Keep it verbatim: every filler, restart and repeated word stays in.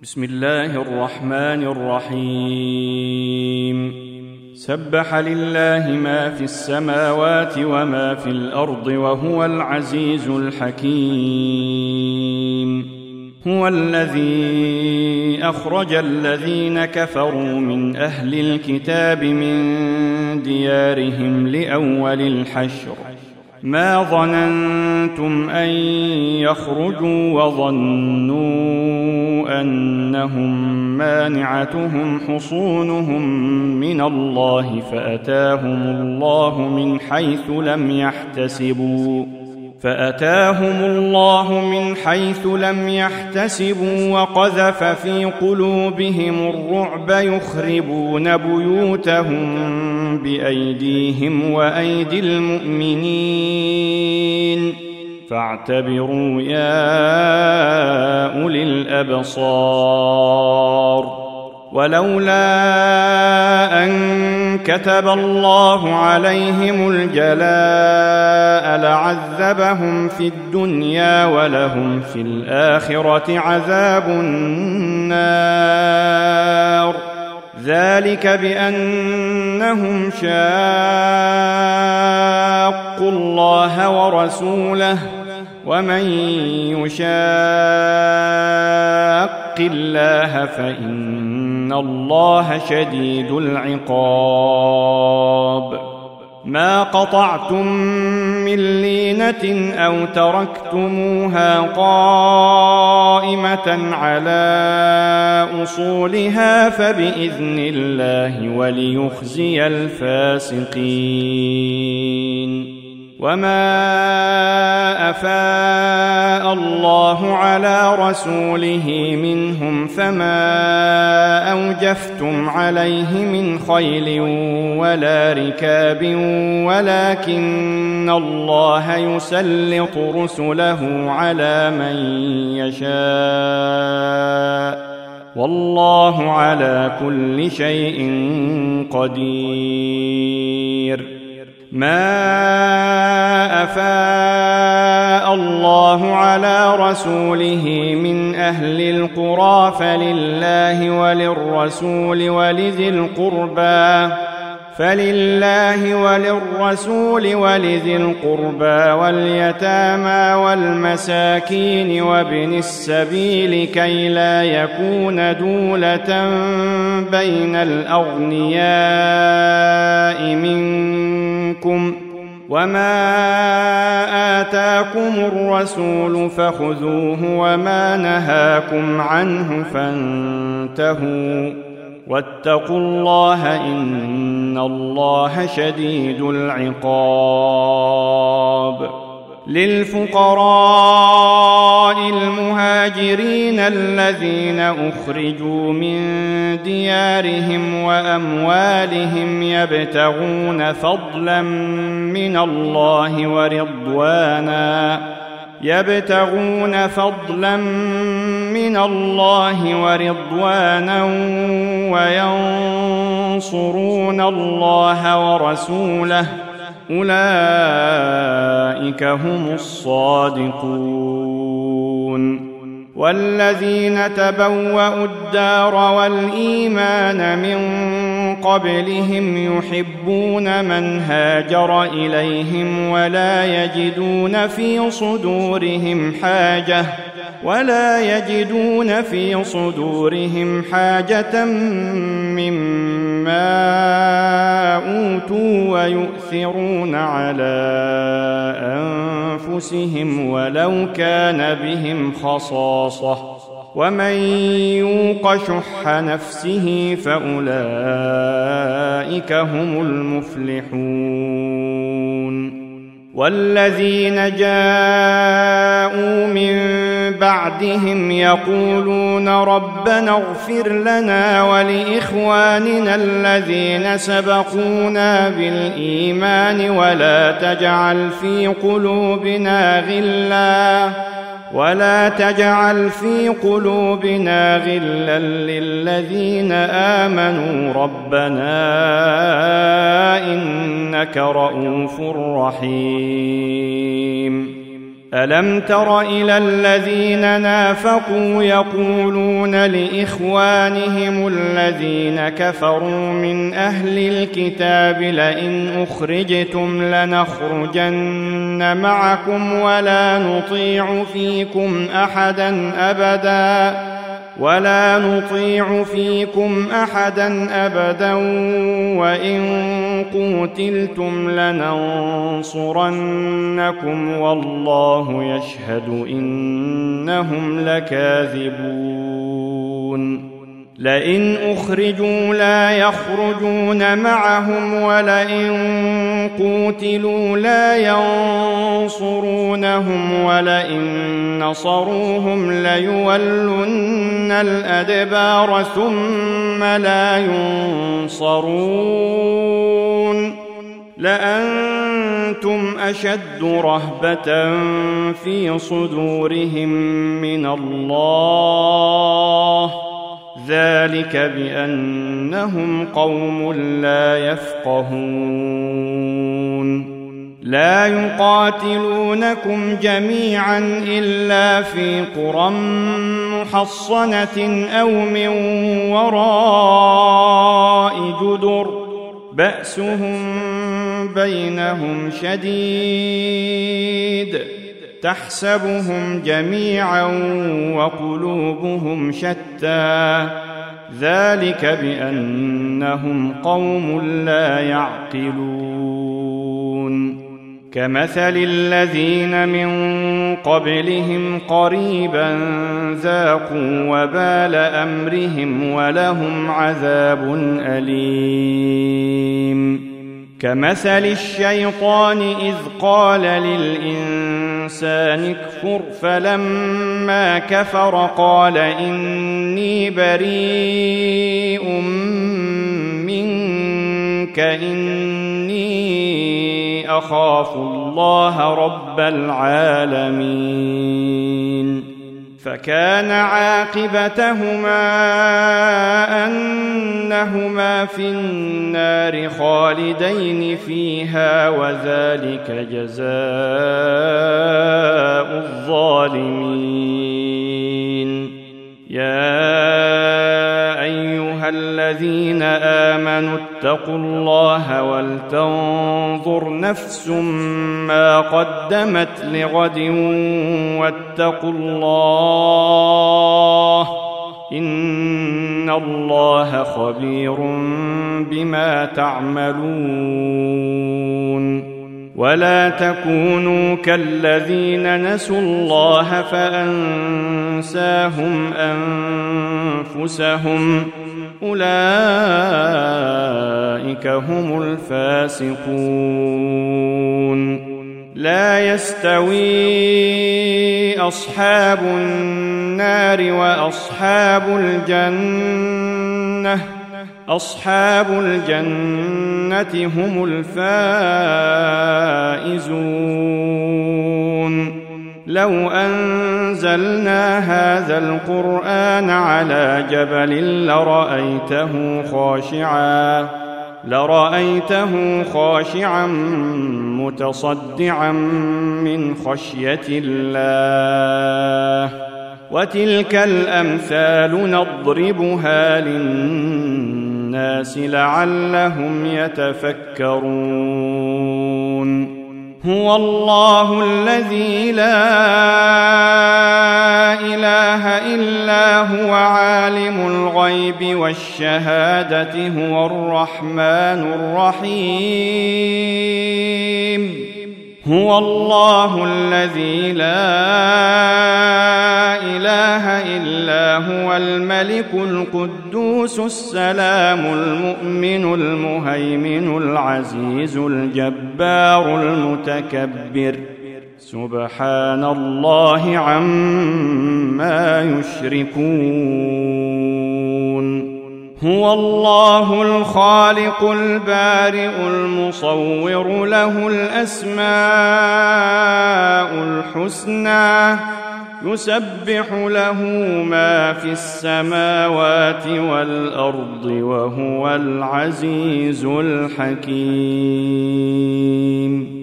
بسم الله الرحمن الرحيم سبح لله ما في السماوات وما في الأرض وهو العزيز الحكيم هو الذي أخرج الذين كفروا من أهل الكتاب من ديارهم لأول الحشر ما ظننتم أن يخرجوا وظنوا أنهم مانعتهم حصونهم من الله فأتاهم الله من حيث لم يحتسبوا فأتاهم الله من حيث لم يحتسبوا وقذف في قلوبهم الرعب يخربون بيوتهم بأيديهم وأيدي المؤمنين فاعتبروا يا أولي الأبصار ولولا أن كتب الله عليهم الجلاء لعذبهم في الدنيا ولهم في الآخرة عذاب النار ذلك بأنهم شاقوا الله ورسوله ومن يشاق الله فإن الله شديد العقاب ما قطعتم من لينة أو تركتموها قائمة على أصولها فبإذن الله وليخزي الفاسقين وما أفاء الله على رسوله منهم فما أوجفتم عليه من خيل ولا ركاب ولكن الله يسلط رسله على من يشاء والله على كل شيء قدير ما أفاء الله على رسوله من أهل القرى فلله وللرسول ولذي القربى فلله وللرسول ولذي القربى واليتامى والمساكين وابن السبيل كي لا يكون دولة بين الأغنياء منكم وما آتاكم الرسول فخذوه وما نهاكم عنه فانتهوا واتقوا الله إن الله شديد العقاب للفقراء المهاجرين الذين أخرجوا من ديارهم وأموالهم يبتغون فضلا من الله ورضوانا يبتغون فضلا من الله ورضوانا وينصرون الله ورسوله أولئك هم الصادقون والذين تبوأوا الدار والإيمان من قبلهم يحبون من هاجر إليهم ولا يجدون في صدورهم حاجة ولا يجدون في صدورهم حاجة مما أوتوا ويؤثرون على أنفسهم ولو كان بهم خصاصة ومن يوق شح نفسه فأولئك هم المفلحون والذين جاءوا من بعدهم يقولون ربنا اغفر لنا ولإخواننا الذين سبقونا بالإيمان ولا تجعل في قلوبنا غلا ولا تجعل في قلوبنا غلا للذين آمنوا ربنا إنك رؤوف رحيم ألم تر إلى الذين نافقوا يقولون لإخوانهم الذين كفروا من أهل الكتاب لئن أخرجتم لنخرجن معكم ولا نطيع فيكم أحدا أبدا ولا نطيع فيكم أحدا أبدا وإن قوتلتم لننصرنكم والله يشهد إنهم لكاذبون لئن أخرجوا لا يخرجون معهم ولئن قوتلوا لا ينصرونهم ولئن نصروهم ليولن الأدبار ثم لا ينصرون لأنتم أشد رهبة في صدورهم من الله ذلك بأنهم قوم لا يفقهون لا يقاتلونكم جميعا إلا في قرى محصنة أو من وراء جدر بأسهم بينهم شديد تحسبهم جميعا وقلوبهم شتى ذلك بأنهم قوم لا يعقلون كمثل الذين من قبلهم قريبا ذاقوا وبال أمرهم ولهم عذاب أليم كمثل الشيطان إذ قال للإنسان اكفر فلما كفر قال إني بريء منك إني أخاف الله رب العالمين فكان عاقبتهما أنهما في النار خالدين فيها وذلك جزاء الظالمين يا أيها الذين آمنوا اتقوا الله ولتنظر نفس ما قدمت لغد واتقوا الله إن الله خبير بما تعملون ولا تكونوا كالذين نسوا الله فأنساهم أنفسهم أولئك هم الفاسقون لا يستوي أصحاب النار وأصحاب الجنة أصحاب الجنة هم الفائزون لو أنزلنا هذا القرآن على جبل لرأيته خاشعا لرأيته خاشعا متصدعا من خشية الله وتلك الأمثال نضربها للناس لعلهم يتفكرون هو الله الذي لا إله إلا هو عالم الغيب والشهادة هو الرحمن الرحيم هو الله الذي لا إله إلا هو الملك القدوس السلام المؤمن المهيمن العزيز الجبار المتكبر سبحان الله عما يشركون هو الله الخالق البارئ المصور له الأسماء الحسنى يسبح له ما في السماوات والأرض وهو العزيز الحكيم.